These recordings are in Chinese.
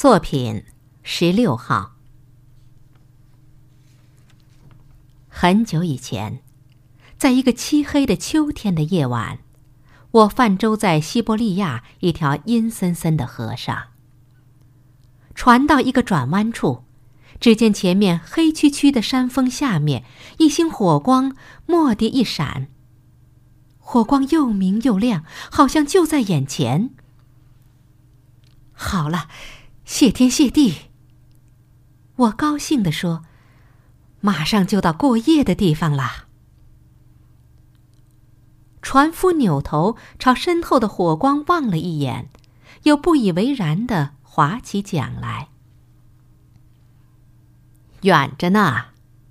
作品16号。很久以前，在一个漆黑的秋天的夜晚，我泛舟在西伯利亚一条阴森森的河上。船到一个转弯处，只见前面黑黢黢的山峰下面，一星火光蓦地一闪，火光又明又亮，好像就在眼前。好了，谢天谢地，我高兴地说，马上就到过夜的地方了。船夫扭头朝身后的火光望了一眼，又不以为然地划起桨来。远着呢。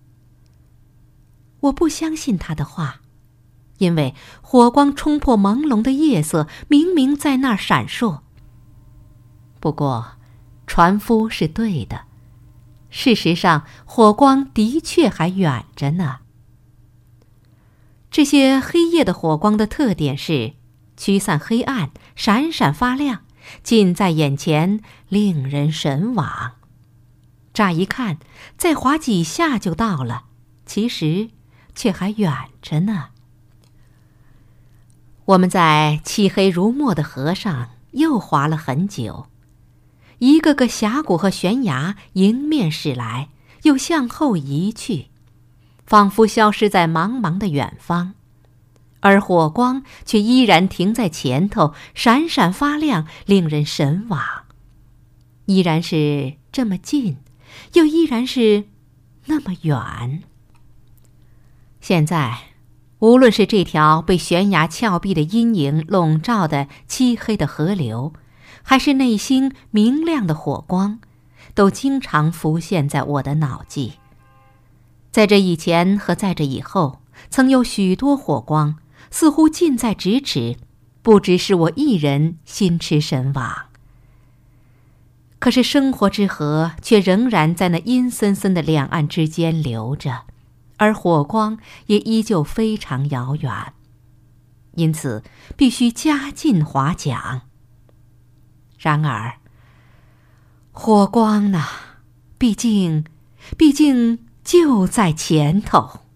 我不相信他的话，因为火光冲破朦胧的夜色，明明在那儿闪烁。不过，船夫是对的，事实上，火光的确还远着呢。这些黑夜的火光的特点是驱散黑暗，闪闪发亮，近在眼前，令人神往。乍一看，再划几下就到了，其实却还远着呢。我们在漆黑如墨的河上又划了很久，一个个峡谷和悬崖迎面驶来，又向后移去，仿佛消失在茫茫的远方，而火光却依然停在前头，闪闪发亮，令人神往。依然是这么近，又依然是那么远。现在，无论是这条被悬崖峭壁的阴影笼罩的漆黑的河流，还是内心明亮的火光，都经常浮现在我的脑际。在这以前和在这以后，曾有许多火光，似乎近在咫尺，不只是我一人心驰神往。可是生活之河却仍然在那阴森森的两岸之间流着，而火光也依旧非常遥远，因此必须加紧划桨。然而，火光呢，毕竟就在前头。